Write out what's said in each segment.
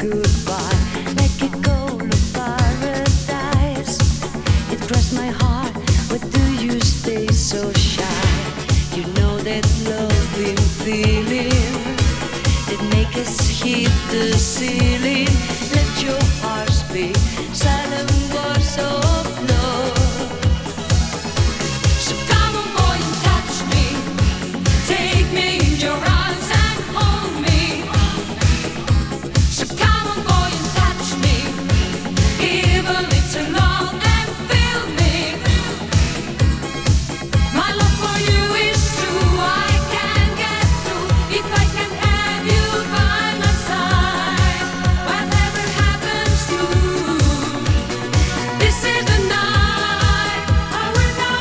goodbye, like a goal of paradise. It crossed my heart, why do you stay so shy? You know that loving feeling that make us hit the ceiling. Let your heart speak, silent words of love. So come on boy and touch me, take me in your arms and hold me. So come on boy and touch me, give a little love and feel me. My love for you is true, I can get through if I can have you by my side. Whatever happens to this is the night I will know.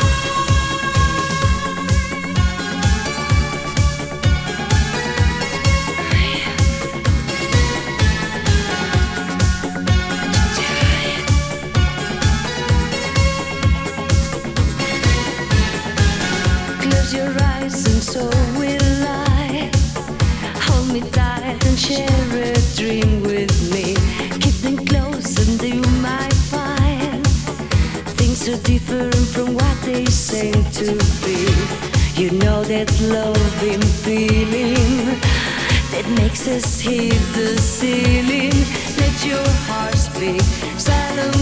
Close your eyes and so will I. Hold me tight and share a dream with me. Keep them close and you might find things are different from what they seem to be. You know that loving feeling that makes us hit the ceiling. Let your heart speak, silent